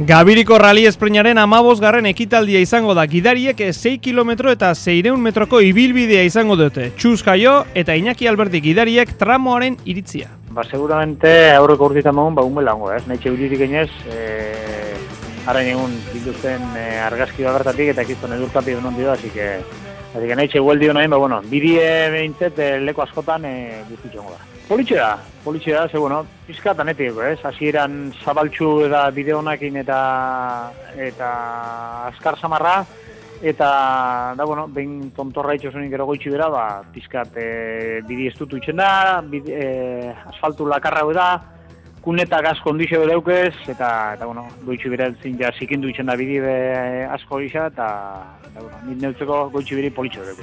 Gabiriko rally esprinaren 15. ekitaldia izango da. Gidariek 6 kilometro eta 600 metroko ibilbidea izango dute. Txuz Jaio eta Iñaki Alberti gidariek tramoaren iritzia. Seguramente aurreko urteetan mogun unbela hongo, ez? Naitxe uririk enez, harain egun bilduzen argazki bertatik eta ekizton edurtapi denon dio, así que naitxe hueldi honain, bidie behintzet leko askotan guztitxongo da. Politxe da, ze bueno, pizka tanetiko, ez? Hasieran zabaltxu eta bide honakin eta azkar samarra, eta, behin tontorra itxosunik gero goitxu bera, pizkat bide estutu itxen da, asfaltu lakarra da, kuneta gaz kondizio bedaukez, eta goitxu bera eltzin ja zikindu itxen da bide asko gisa, eta, nit neutzeko goitxu bide politxo bedaukez.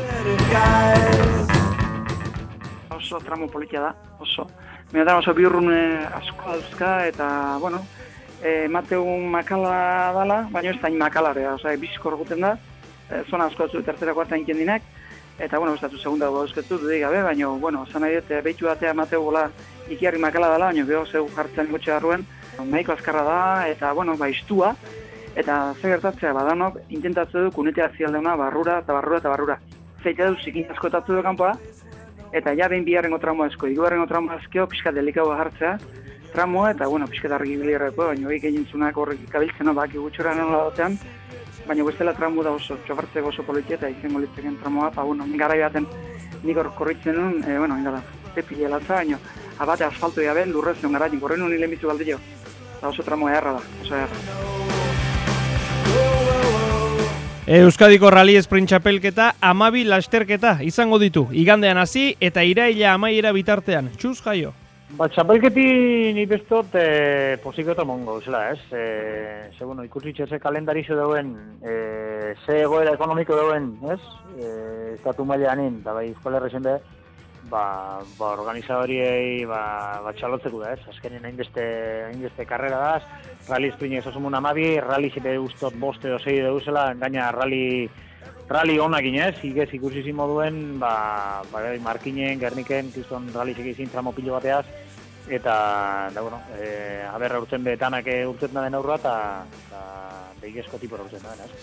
Oso tramo politia da, oso. Menetan oso biurrune asko dauzka eta, emateun makala dala, baina ez da makalarea, bizkor guten da, zona asko atzu tertzera kuarta inkendinak, eta, bestatu segunda dauzketu dudik gabe, baina, zan nahi dut, behitu batea emateu gola ikiarri makala dala, baina geho zeu jartzen gotxe garruen, nahiko azkarra da, eta, istua, eta ze gertatzea badanok, intentatze du kunetea zialdeuna barrura. Zeite du zikin asko etatzu du kanpoa, eta ja behin biharrengo tramoa esko, hirugarrengo tramoa eskeo pixka delikaua jartzea, tramoa eta, pixka argi bilirreko, baina hori egintzunak horrek ikabiltzena baki gutxora nola batean, baina bestela tramu da oso, txofartzeko oso politia eta izango litzeken tramoa, garai baten nik hor korritzen nun, indala, pepile latza, baina abate asfalto gabe lurrezion gara, horren nun hile mizu galdi jo, eta oso tramoa erra da, oso erra. Euskadiko Rally Sprint Txapelketa 12 lasterketa izango ditu. Igandean hasi eta iraila amaiera bitartean. Txuz Jaio. Txapelketi ni bestot posiko eta mongo, zela, ez? Ikusitxe ze kalendarizio dauen, ze egoera ekonomiko dauen, ez? Estatu maileanin, eta bai Euskal Herrien be, organizadoriei txalotzeko da, ez? Azkenin hainbeste karrera da, Rally Sprint esosumun 12, Rally zipe ustot boste edo zei deuzela, gaina Rally honak inez, ikusizin moduen, Markinen, Gerniken, kiston Rally zekizin tramo pilo bateaz, eta, aberra urten betanak urtetan den aurra, eta behigezko tipo urten da, ez?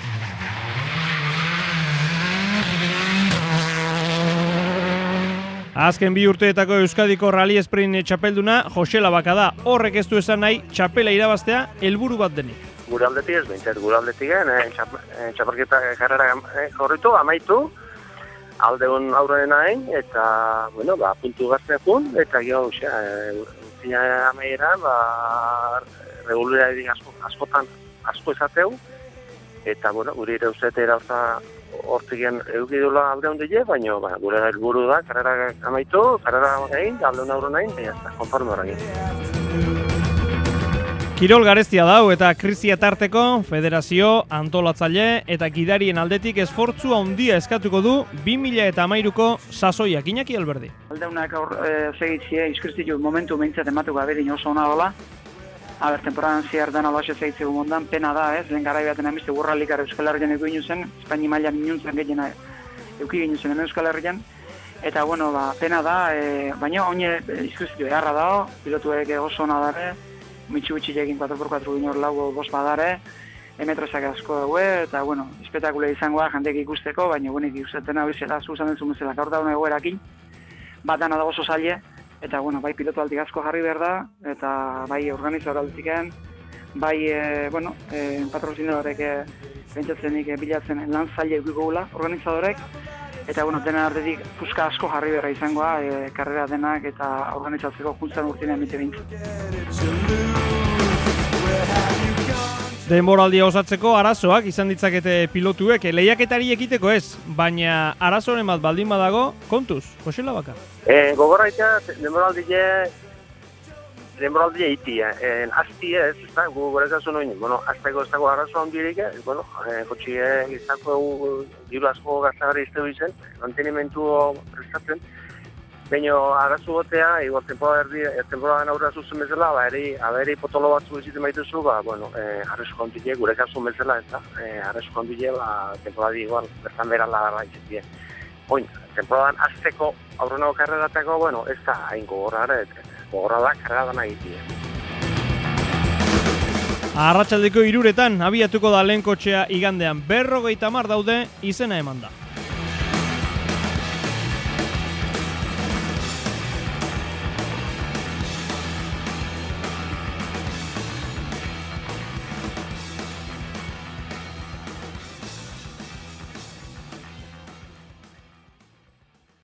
Azken bi urteetako Euskadiko Rally Sprint txapelduna Josela Baka da. Horrek ez du esan nahi txapela irabaztea helburu bat denik. Gure aldetik ez behintzat, gure aldetik txapelketa karrera korritu, amaitu, aldeun aurraren hain, eta, puntu gaztea pun, eta gero, urtina amaiera, regulariadik askotan asko esateu, eta, gure ere uzete erauza hortzigen eukidula aldeun dile, baina gure helburu da, karrera amaitu, karrera egin, aldeun aurren hain, eta konforme horregin. Kirol gareztia dau eta krisia tarteko, federazio, antolatzaile eta gidarien aldetik esfortzu handia eskatuko du 2013ko sasoiak. Iñaki Alberdi. Aldeunak segitzia inskripzio momentu behintzat ematuko aberin oso hona dola. Temporadan ziar dena base segitzeko mondan, pena da, ez? Lehen garai baten emizte gurralikar Euskal Herrian egu inuzen, Espaini mailan inuntzen gehiena euki inuzen hemen Euskal Herrian. Eta, pena da, baina oine inskripzio eharra dago, pilotuek oso hona dare, Mitsubishi egin 4x4 ginor lau bost badare, emetrozak asko daue, eta, espektakule izangoa jandek ikusteko, baina, ikusetena bizela, zuzan entzun bezala, gaur dauna egoerakin, dana dago oso zaile, eta, bai pilotu altik asko jarri behar da, eta bai organizador altiken, bai, patrozinadorek pentsatzenik bilatzen lan zaile eukiko gula, organizadorek, eta, dena artetik puska asko jarri beharra izangoa, karrera denak eta organizatzeko juntzan urtinen emite bintzen. Denboraldia osatzeko arazoak izan ditzakete pilotuek, lehiaketari ekiteko ez, baina arazoren bat baldin badago, kontuz, Josela Baka. Gogorraita, denboraldia itia, azti ez, gu gorekazu noin, azteko ez dago arazo handirik, kotxie izako diru asko gaztagarri iztegu izen, mantenimentu prestatzen, baina arazo gotea, igual temporadan aurra zuzen bezala, aberi potolo batzu iziten baituzu, arrezu kontile, gorekazu bezala, arrezu kontile, temporadi igual, bertan berala garra izetie. Temporadan azteko aurrenako karreratako, ez da hain gogorra da karrera dana egitea. Arratsaldeko 3:00 abiatuko da lehen kotxea igandean 50 daude izena eman da.